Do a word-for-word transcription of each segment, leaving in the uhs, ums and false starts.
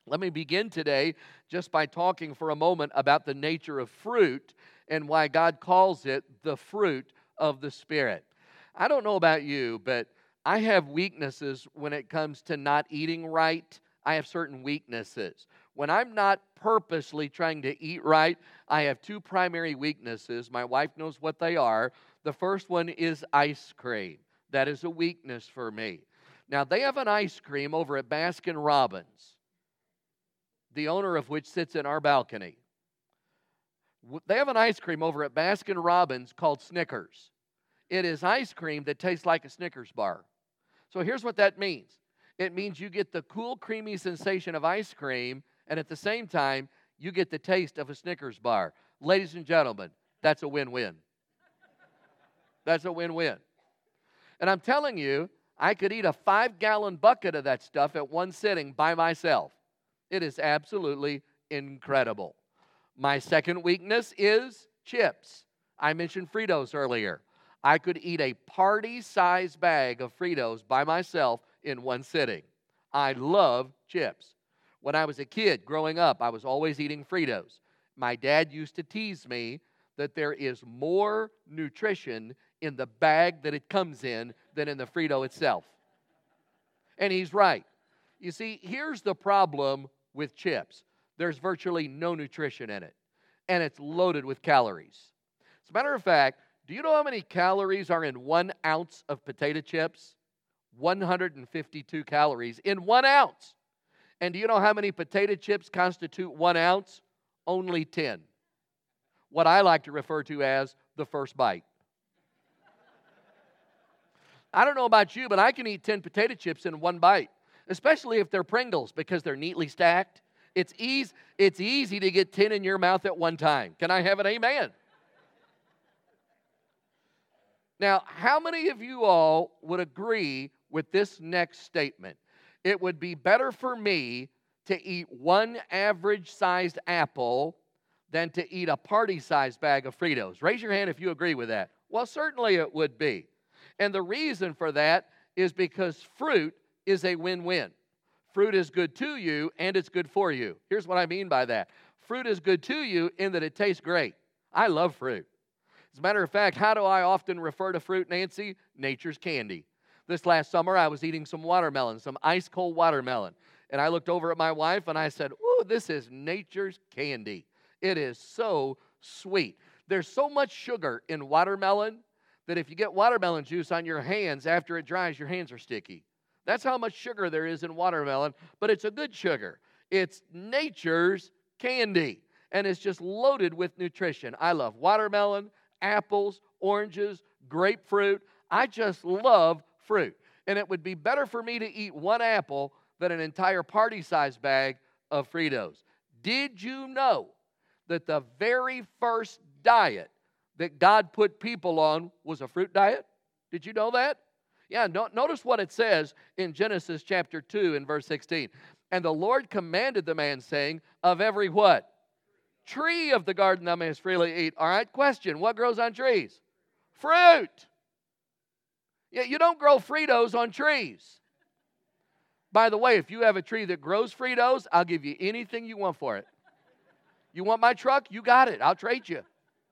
Let me begin today just by talking for a moment about the nature of fruit and why God calls it the fruit of the Spirit. I don't know about you, but I have weaknesses when it comes to not eating right. I have certain weaknesses. When I'm not purposely trying to eat right, I have two primary weaknesses. My wife knows what they are. The first one is ice cream. That is a weakness for me. Now, they have an ice cream over at Baskin Robbins, the owner of which sits in our balcony. They have an ice cream over at Baskin Robbins called Snickers. It is ice cream that tastes like a Snickers bar. So here's what that means. It means you get the cool, creamy sensation of ice cream, and at the same time, you get the taste of a Snickers bar. Ladies and gentlemen, that's a win-win. That's a win-win. And I'm telling you, I could eat a five-gallon bucket of that stuff at one sitting by myself. It is absolutely incredible. My second weakness is chips. I mentioned Fritos earlier. I could eat a party-sized bag of Fritos by myself in one sitting. I love chips. When I was a kid growing up, I was always eating Fritos. My dad used to tease me that there is more nutrition in the bag that it comes in than in the Frito itself. And he's right. You see, here's the problem with chips. There's virtually no nutrition in it, and it's loaded with calories. As a matter of fact, do you know how many calories are in one ounce of potato chips? one hundred fifty-two calories in one ounce. And do you know how many potato chips constitute one ounce? Only ten. What I like to refer to as the first bite. I don't know about you, but I can eat ten potato chips in one bite, especially if they're Pringles because they're neatly stacked. It's easy, it's easy to get ten in your mouth at one time. Can I have an amen? Now, how many of you all would agree with this next statement? It would be better for me to eat one average-sized apple than to eat a party-sized bag of Fritos. Raise your hand if you agree with that. Well, certainly it would be. And the reason for that is because fruit is a win-win. Fruit is good to you, and it's good for you. Here's what I mean by that. Fruit is good to you in that it tastes great. I love fruit. As a matter of fact, how do I often refer to fruit, Nancy? Nature's candy. This last summer, I was eating some watermelon, some ice-cold watermelon. And I looked over at my wife, and I said, ooh, this is nature's candy. It is so sweet. There's so much sugar in watermelon that if you get watermelon juice on your hands, after it dries, your hands are sticky. That's how much sugar there is in watermelon, but it's a good sugar. It's nature's candy, and it's just loaded with nutrition. I love watermelon, apples, oranges, grapefruit. I just love fruit. And it would be better for me to eat one apple than an entire party-sized bag of Fritos. Did you know that the very first diet that God put people on was a fruit diet? Did you know that? Yeah, no, notice what it says in Genesis chapter two and verse sixteen. And the Lord commanded the man, saying, of every what? Tree of the garden thou mayest freely eat. All right, question, what grows on trees? Fruit. Yeah, you don't grow Fritos on trees. By the way, if you have a tree that grows Fritos, I'll give you anything you want for it. You want my truck? You got it. I'll trade you.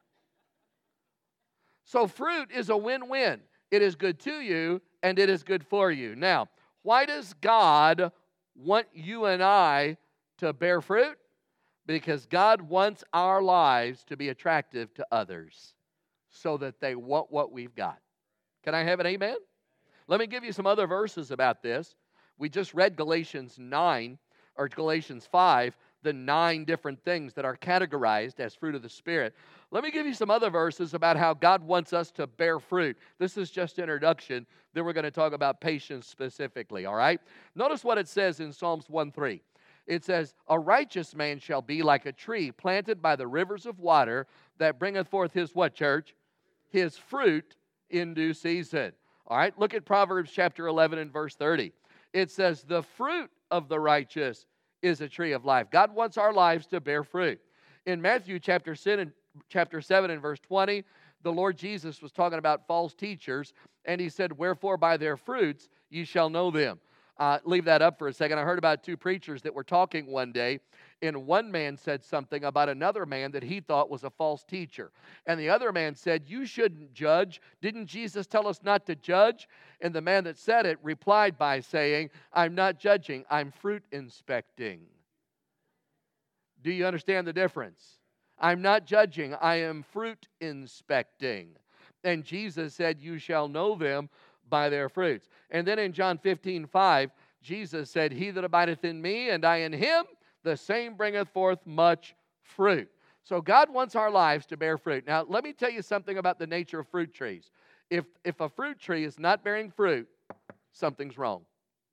So fruit is a win-win. It is good to you, and it is good for you. Now, why does God want you and I to bear fruit? Because God wants our lives to be attractive to others so that they want what we've got. Can I have an amen? Let me give you some other verses about this. We just read Galatians nine, or Galatians five, the nine different things that are categorized as fruit of the Spirit. Let me give you some other verses about how God wants us to bear fruit. This is just introduction. Then we're going to talk about patience specifically, all right? Notice what it says in Psalms one three. It says, a righteous man shall be like a tree planted by the rivers of water that bringeth forth his what, church? His fruit in due season. All right, look at Proverbs chapter eleven and verse thirty. It says, the fruit of the righteous is a tree of life. God wants our lives to bear fruit. In Matthew chapter seven, chapter seven and verse twenty, the Lord Jesus was talking about false teachers, and he said, wherefore by their fruits ye shall know them. Uh, leave that up for a second. I heard about two preachers that were talking one day, and one man said something about another man that he thought was a false teacher. And the other man said, "You shouldn't judge. Didn't Jesus tell us not to judge?" And the man that said it replied by saying, "I'm not judging, I'm fruit inspecting." Do you understand the difference? I'm not judging, I am fruit inspecting. And Jesus said, "You shall know them by their fruits." And then in John fifteen five, Jesus said, "He that abideth in me, and I in him, the same bringeth forth much fruit." So God wants our lives to bear fruit. Now, let me tell you something about the nature of fruit trees. If, if a fruit tree is not bearing fruit, something's wrong.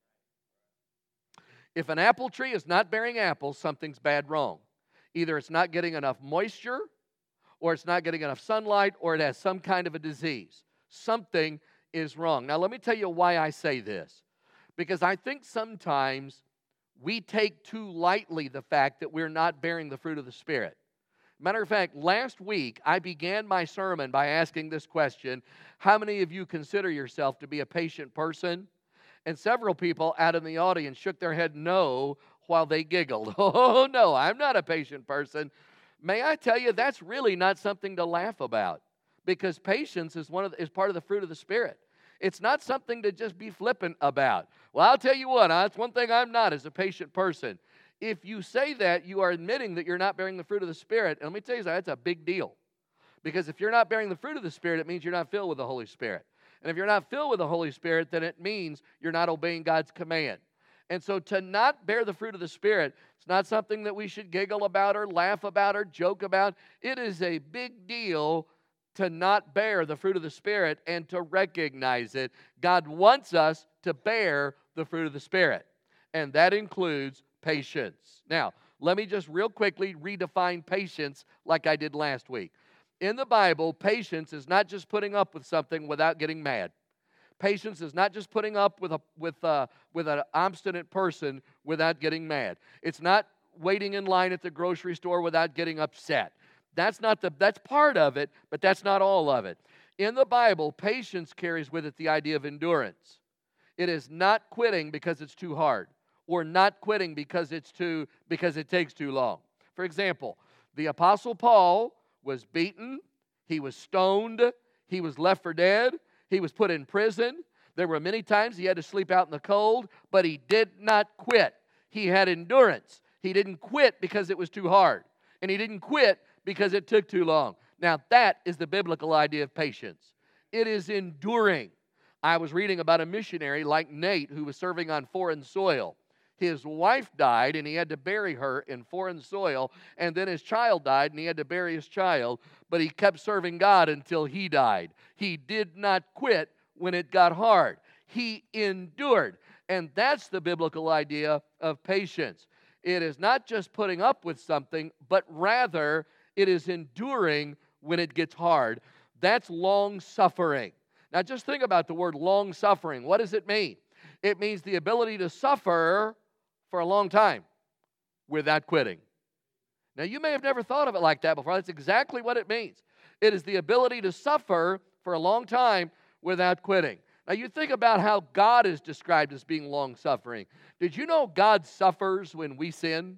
If an apple tree is not bearing apples, something's bad wrong. Either it's not getting enough moisture, or it's not getting enough sunlight, or it has some kind of a disease. Something is wrong. Now, let me tell you why I say this. Because I think sometimes we take too lightly the fact that we're not bearing the fruit of the Spirit. Matter of fact, last week I began my sermon by asking this question: how many of you consider yourself to be a patient person? And several people out in the audience shook their head no while they giggled. "Oh, no, I'm not a patient person." May I tell you, that's really not something to laugh about, because patience is one of the, is part of the fruit of the Spirit. It's not something to just be flippant about. "Well, I'll tell you what, that's one thing I'm not, is a patient person." If you say that, you are admitting that you're not bearing the fruit of the Spirit. And let me tell you, that's a big deal. Because if you're not bearing the fruit of the Spirit, it means you're not filled with the Holy Spirit. And if you're not filled with the Holy Spirit, then it means you're not obeying God's command. And so to not bear the fruit of the Spirit, it's not something that we should giggle about or laugh about or joke about. It is a big deal to not bear the fruit of the Spirit and to recognize it. God wants us to bear the fruit of the Spirit, and that includes patience. Now, let me just real quickly redefine patience like I did last week. In the Bible, patience is not just putting up with something without getting mad. Patience is not just putting up with a with a, with an obstinate person without getting mad. It's not waiting in line at the grocery store without getting upset. That's not the that's part of it, but that's not all of it. In the Bible, patience carries with it the idea of endurance. It is not quitting because it's too hard, or not quitting because it's too because it takes too long. For example, the Apostle Paul was beaten, he was stoned, he was left for dead, he was put in prison. There were many times he had to sleep out in the cold, but he did not quit. He had endurance. He didn't quit because it was too hard, and he didn't quit because it took too long. Now, that is the biblical idea of patience. It is enduring. I was reading about a missionary like Nate who was serving on foreign soil. His wife died, and he had to bury her in foreign soil, and then his child died, and he had to bury his child, but he kept serving God until he died. He did not quit when it got hard. He endured, and that's the biblical idea of patience. It is not just putting up with something, but rather it is enduring when it gets hard. That's long-suffering. Now, just think about the word long-suffering. What does it mean? It means the ability to suffer for a long time without quitting. Now, you may have never thought of it like that before. That's exactly what it means. It is the ability to suffer for a long time without quitting. Now, you think about how God is described as being long-suffering. Did you know God suffers when we sin?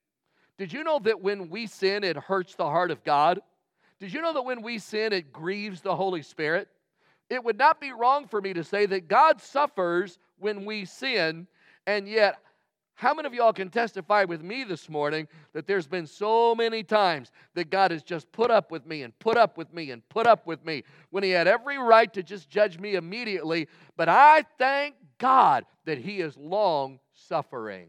Did you know that when we sin, it hurts the heart of God? Did you know that when we sin, it grieves the Holy Spirit? It would not be wrong for me to say that God suffers when we sin, and yet, how many of y'all can testify with me this morning that there's been so many times that God has just put up with me and put up with me and put up with me when He had every right to just judge me immediately, but I thank God that He is long-suffering.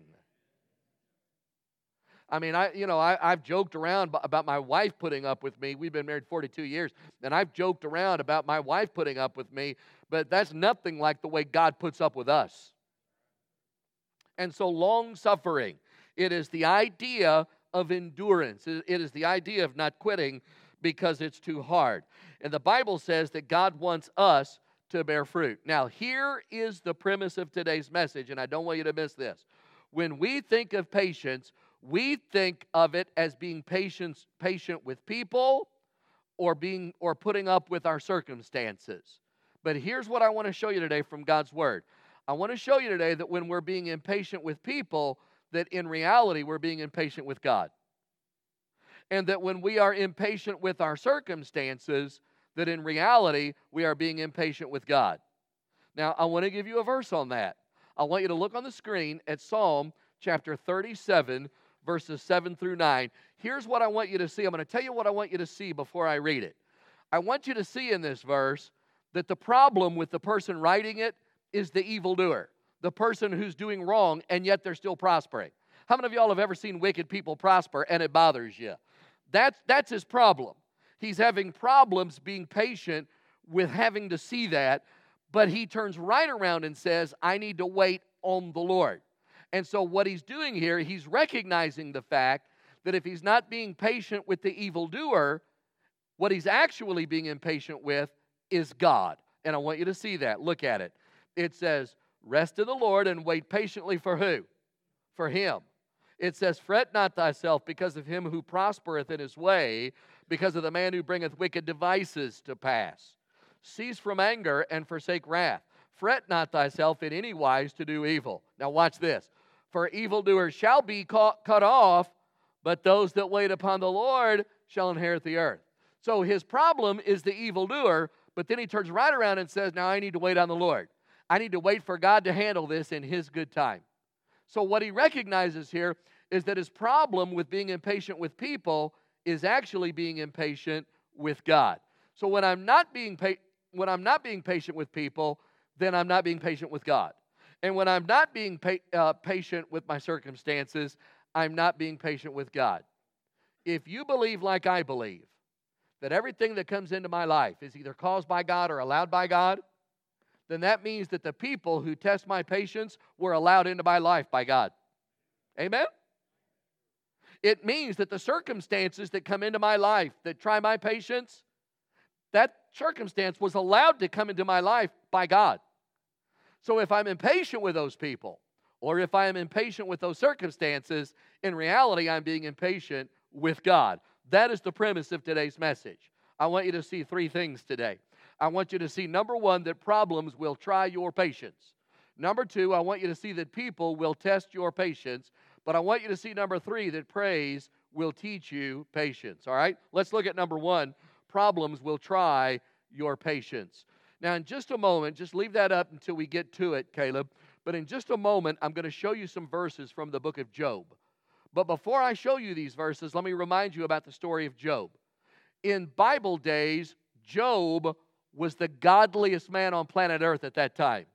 I mean, I you know, I, I've joked around about my wife putting up with me. We've been married forty-two years, and I've joked around about my wife putting up with me, but that's nothing like the way God puts up with us. And so long-suffering, it is the idea of endurance. It is the idea of not quitting because it's too hard. And the Bible says that God wants us to bear fruit. Now, here is the premise of today's message, and I don't want you to miss this. When we think of patience, we think of it as being patient, patient with people or being or putting up with our circumstances. But here's what I want to show you today from God's Word. I want to show you today that when we're being impatient with people, that in reality we're being impatient with God. And that when we are impatient with our circumstances, that in reality we are being impatient with God. Now, I want to give you a verse on that. I want you to look on the screen at Psalm chapter thirty-seven, verses seven through nine. Here's what I want you to see. I'm going to tell you what I want you to see before I read it. I want you to see in this verse that the problem with the person writing it is the evildoer, the person who's doing wrong, and yet they're still prospering. How many of y'all have ever seen wicked people prosper and it bothers you? That's, that's his problem. He's having problems being patient with having to see that, but he turns right around and says, I need to wait on the Lord. And so what he's doing here, he's recognizing the fact that if he's not being patient with the evildoer, what he's actually being impatient with is God. And I want you to see that. Look at it. It says, rest in the Lord and wait patiently for who? For him. It says, fret not thyself because of him who prospereth in his way, because of the man who bringeth wicked devices to pass. Cease from anger and forsake wrath. Fret not thyself in any wise to do evil. Now watch this. For evildoers shall be caught, cut off, but those that wait upon the Lord shall inherit the earth. So his problem is the evildoer, but then he turns right around and says, now I need to wait on the Lord. I need to wait for God to handle this in his good time. So what he recognizes here is that his problem with being impatient with people is actually being impatient with God. So when I'm not being pa- when I'm not being patient with people, then I'm not being patient with God. And when I'm not being pa- uh, patient with my circumstances, I'm not being patient with God. If you believe like I believe, that everything that comes into my life is either caused by God or allowed by God, then that means that the people who test my patience were allowed into my life by God. Amen? It means that the circumstances that come into my life that try my patience, that circumstance was allowed to come into my life by God. So if I'm impatient with those people, or if I am impatient with those circumstances, in reality I'm being impatient with God. That is the premise of today's message. I want you to see three things today. I want you to see, number one, that problems will try your patience. Number two, I want you to see that people will test your patience. But I want you to see, number three, that praise will teach you patience. All right? Let's look at number one. Problems will try your patience. Now, in just a moment, just leave that up until we get to it, Caleb. But in just a moment, I'm going to show you some verses from the book of Job. But before I show you these verses, let me remind you about the story of Job. In Bible days, Job was the godliest man on planet Earth at that time.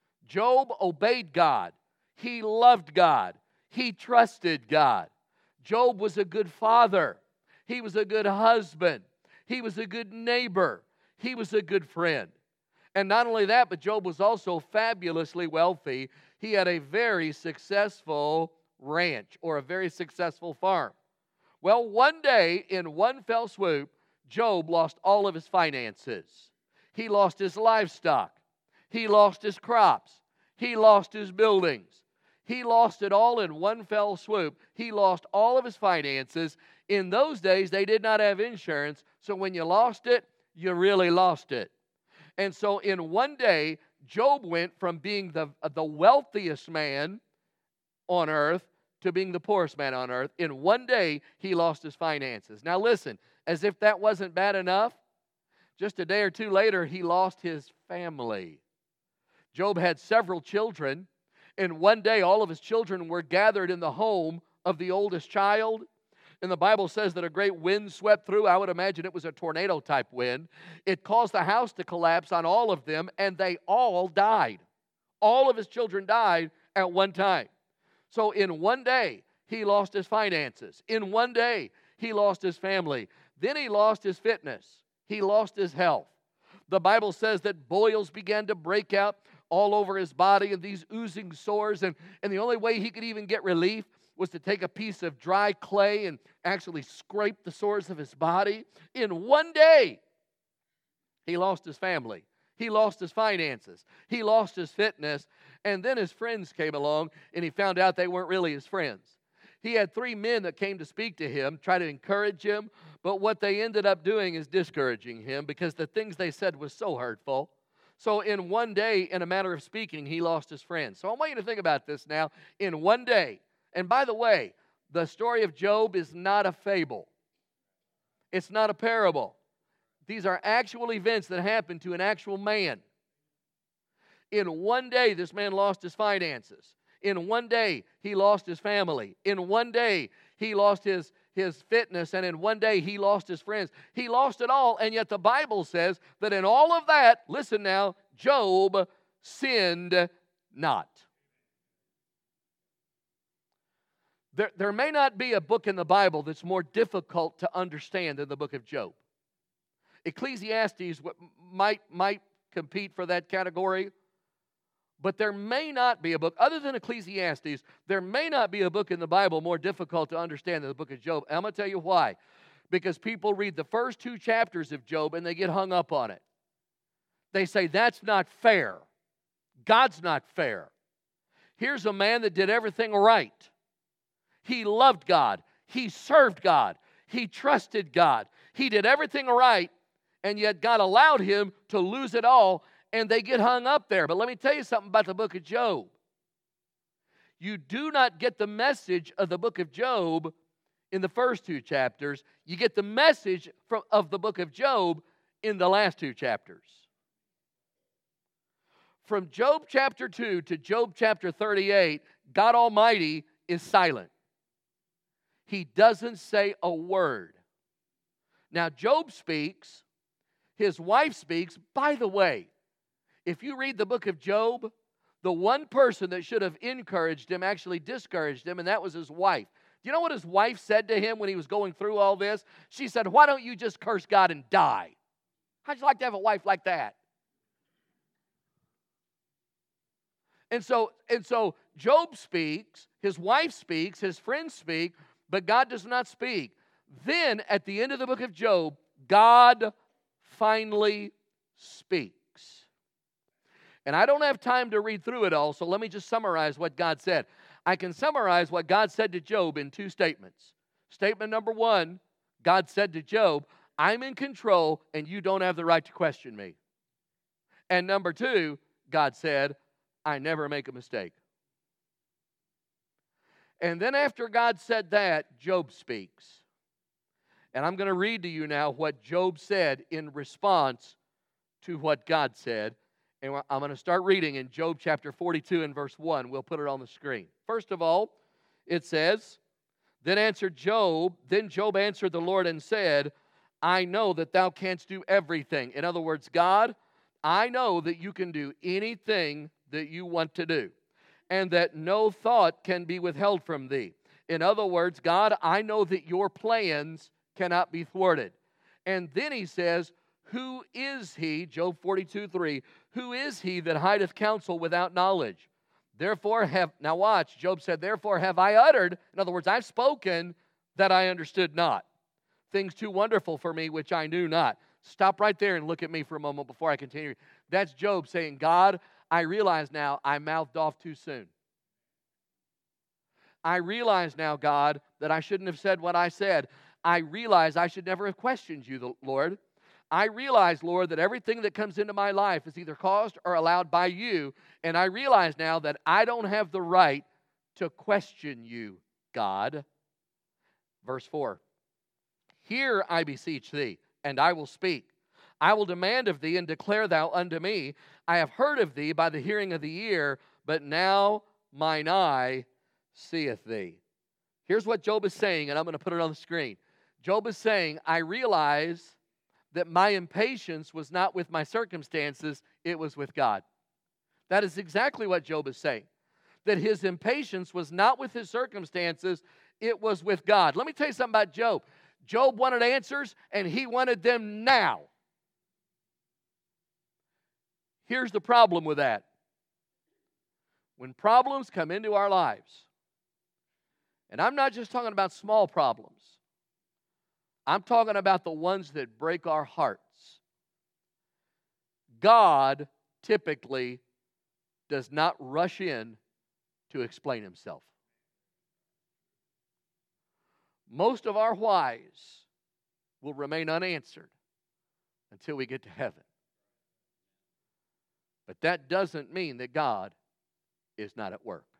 Job obeyed God. He loved God. He trusted God. Job was a good father. He was a good husband. He was a good neighbor. He was a good friend. And not only that, but Job was also fabulously wealthy. He had a very successful ranch or a very successful farm. Well, one day, in one fell swoop, Job lost all of his finances. He lost his livestock. He lost his crops. He lost his buildings. He lost it all in one fell swoop. He lost all of his finances. In those days, they did not have insurance, so when you lost it, you really lost it. And so in one day, Job went from being the, the wealthiest man on earth to being the poorest man on earth. In one day, he lost his finances. Now listen, as if that wasn't bad enough, just a day or two later, he lost his family. Job had several children, and one day all of his children were gathered in the home of the oldest child. And the Bible says that a great wind swept through. I would imagine it was a tornado-type wind. It caused the house to collapse on all of them, and they all died. All of his children died at one time. So in one day, he lost his finances. In one day, he lost his family. Then he lost his fitness. He lost his health. The Bible says that boils began to break out all over his body and these oozing sores. And, and the only way he could even get relief was to take a piece of dry clay and actually scrape the sores of his body. In one day, he lost his family. He lost his finances. He lost his fitness. And then his friends came along, and he found out they weren't really his friends. He had three men that came to speak to him, try to encourage him, but what they ended up doing is discouraging him because the things they said was so hurtful. So in one day, in a matter of speaking, he lost his friends. So I want you to think about this now. In one day, and by the way, the story of Job is not a fable. It's not a parable. These are actual events that happened to an actual man. In one day, this man lost his finances. In one day, he lost his family. In one day, he lost his, his fitness. And in one day, he lost his friends. He lost it all. And yet the Bible says that in all of that, listen now, Job sinned not. There, there may not be a book in the Bible that's more difficult to understand than the book of Job. Ecclesiastes might, might compete for that category, but there may not be a book, other than Ecclesiastes, there may not be a book in the Bible more difficult to understand than the book of Job. And I'm going to tell you why. Because people read the first two chapters of Job and they get hung up on it. They say, that's not fair. God's not fair. Here's a man that did everything right. He loved God. He served God. He trusted God. He did everything right, and yet God allowed him to lose it all, and they get hung up there. But let me tell you something about the book of Job. You do not get the message of the book of Job in the first two chapters. You get the message from, of the book of Job in the last two chapters. From Job chapter two to Job chapter thirty-eight, God Almighty is silent. He doesn't say a word. Now, Job speaks. His wife speaks. By the way, if you read the book of Job, the one person that should have encouraged him actually discouraged him, and that was his wife. Do you know what his wife said to him when he was going through all this? She said, why don't you just curse God and die? How'd you like to have a wife like that? And so, and so Job speaks, his wife speaks, his friends speak, but God does not speak. Then, at the end of the book of Job, God finally speaks. And I don't have time to read through it all, so let me just summarize what God said. I can summarize what God said to Job in two statements. Statement number one, God said to Job, I'm in control and you don't have the right to question me. And number two, God said, I never make a mistake. And then after God said that, Job speaks. And I'm going to read to you now what Job said in response to what God said. And I'm going to start reading in Job chapter forty-two and verse one. We'll put it on the screen. First of all, it says, Then answered Job, then Job answered the Lord and said, I know that thou canst do everything. In other words, God, I know that you can do anything that you want to do, and that no thought can be withheld from thee. In other words, God, I know that your plans cannot be thwarted. And then he says, who is he, Job forty-two three, who is he that hideth counsel without knowledge? Therefore have, now watch, Job said, therefore have I uttered, in other words, I've spoken that I understood not. Things too wonderful for me which I knew not. Stop right there and look at me for a moment before I continue. That's Job saying, God, I realize now I mouthed off too soon. I realize now, God, that I shouldn't have said what I said. I realize I should never have questioned you, Lord. I realize, Lord, that everything that comes into my life is either caused or allowed by you. And I realize now that I don't have the right to question you, God. Verse four. Hear, I beseech thee, and I will speak. I will demand of thee, and declare thou unto me. I have heard of thee by the hearing of the ear, but now mine eye seeth thee. Here's what Job is saying, and I'm going to put it on the screen. Job is saying, I realize that my impatience was not with my circumstances, it was with God. That is exactly what Job is saying. That his impatience was not with his circumstances, it was with God. Let me tell you something about Job. Job wanted answers, and he wanted them now. Here's the problem with that. When problems come into our lives, and I'm not just talking about small problems, I'm talking about the ones that break our hearts. God typically does not rush in to explain himself. Most of our whys will remain unanswered until we get to heaven. But that doesn't mean that God is not at work.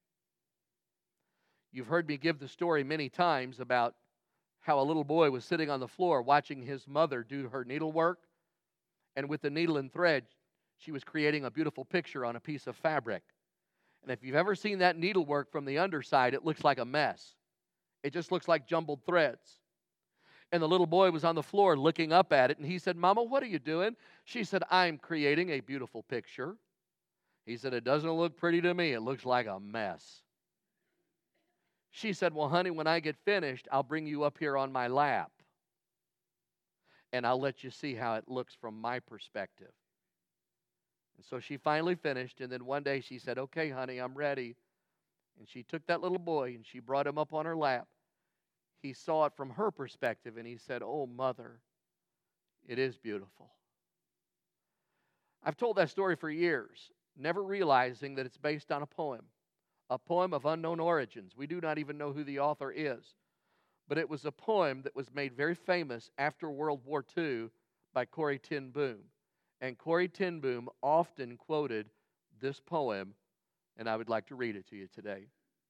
You've heard me give the story many times about how a little boy was sitting on the floor watching his mother do her needlework, and with the needle and thread, she was creating a beautiful picture on a piece of fabric. And if you've ever seen that needlework from the underside, it looks like a mess. It just looks like jumbled threads. And the little boy was on the floor looking up at it, and he said, "Mama, what are you doing?" She said, "I'm creating a beautiful picture." He said, "It doesn't look pretty to me. It looks like a mess." She said, "Well, honey, when I get finished, I'll bring you up here on my lap, and I'll let you see how it looks from my perspective." And so she finally finished, and then one day she said, "Okay, honey, I'm ready." And she took that little boy, and she brought him up on her lap. He saw it from her perspective, and he said, "Oh, Mother, it is beautiful." I've told that story for years, never realizing that it's based on a poem, a poem of unknown origins. We do not even know who the author is. But it was a poem that was made very famous after World War Two by Corrie ten Boom. And Corrie ten Boom often quoted this poem, and I would like to read it to you today.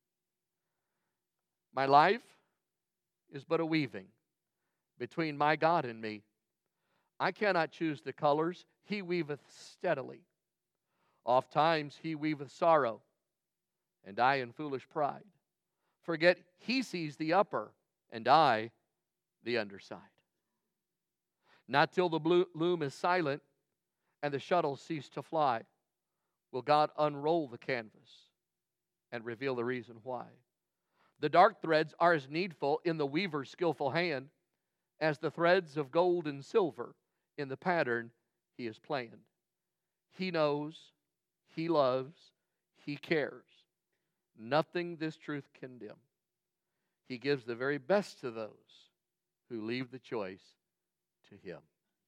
"My life is but a weaving between my God and me. I cannot choose the colors. He weaveth steadily. Oft times he weaveth sorrow, and I in foolish pride forget he sees the upper, and I the underside. Not till the blue loom is silent and the shuttles cease to fly will God unroll the canvas and reveal the reason why. The dark threads are as needful in the weaver's skillful hand as the threads of gold and silver in the pattern he has planned. He knows, he loves, he cares. Nothing this truth can dim. He gives the very best to those who leave the choice to him."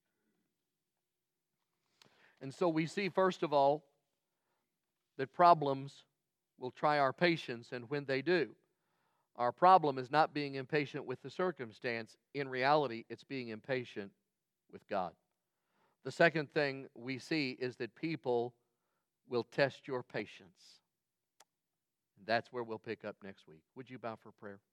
And so we see, first of all, that problems will try our patience, and when they do, our problem is not being impatient with the circumstance. In reality, it's being impatient with God. The second thing we see is that people will test your patience. That's where we'll pick up next week. Would you bow for prayer?